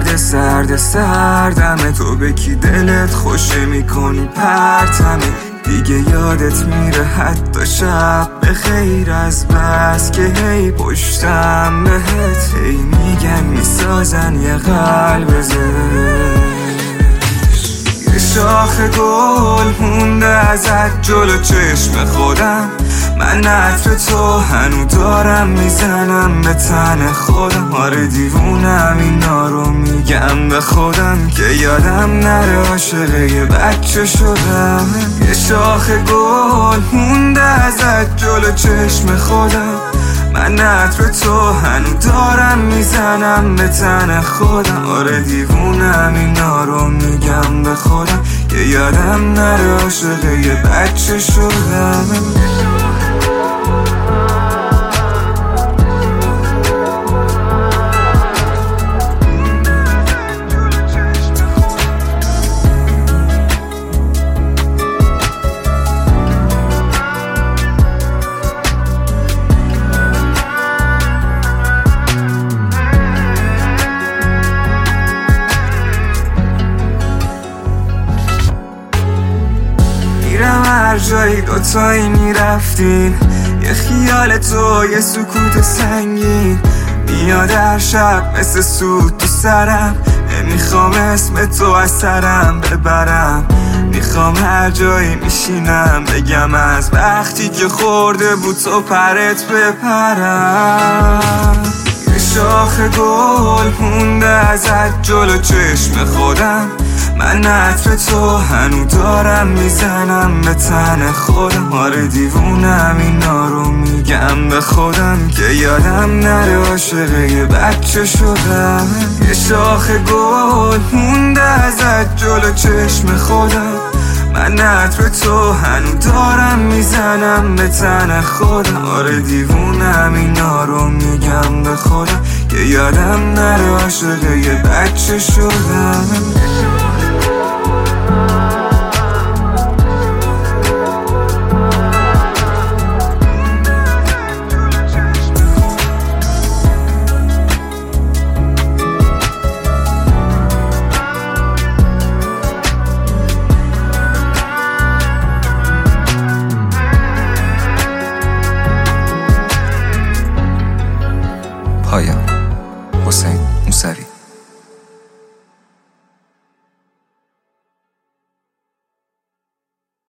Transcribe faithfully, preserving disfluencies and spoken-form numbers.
یاد سرد سردمه، تو به کی دلت خوشه میکنی پرتمه، دیگه یادت میره حتی شب به خیر از بس که هی پشتم بهت هی میگن میسازن یه قلب زش. یه شاخ گل مونده ازت جلو چشم خودم، من عطر تو هنو دارم میزنم به تن خودم. آره دیوونم اینا رو میگم به خودم که یادم نره عاشق یه بچه شدم. یه شاخ گل مونده ازت جلو چشم خودم، من عطر تو هنو دارم میزنم به تن خودم. آره دیوونم اینا رو میگم به خودم که یادم نره عاشق یه بچه شدم. میرم هر جایی دوتایی میرفتین، یه خیال تو یه سکوت سنگین میاد هر شب مثل سود تو سرم. نمیخوام اسم تو از سرم ببرم، میخوام هر جایی میشینم بگم از وقتی که خورده بود تو پرت بپرم. یه شاخ گل مونده ازت جلو چشم خودم، من عطر تو هنو دارم میزنم به تن خودم. آره دیوونم اینا رو میگم به خودم که یادم نره عاشق یه بچه شدم. یه شاخ گل مونده ازت جلو چشم خودم، من عطر تو هنو دارم میزنم به تن خودم. آره دیوونم اینا رو میگم به خودم که یادم نره عاشق یه بچه شدم. پایان.